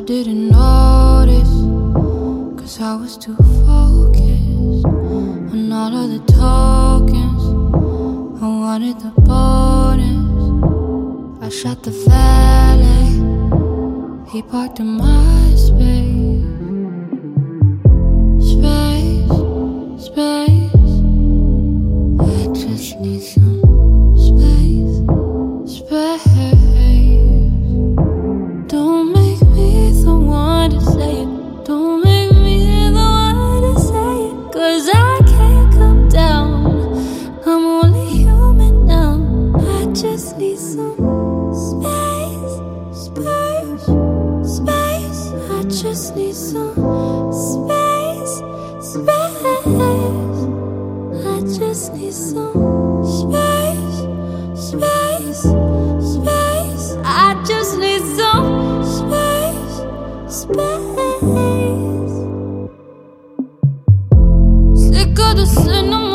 didn't notice, 'cause I was too focused on all of the tokens. I wanted the bonus. I shot the valet, he parked in my space. Space, space, I just need some space, space. Don't make me the one to say it. Don't make me the one to say it. 'Cause I can't come down, I'm only human now. I just need some space, space, space. I just need some space, space. I just need some space, space, space. I just need some space, space. Sick of the cinema.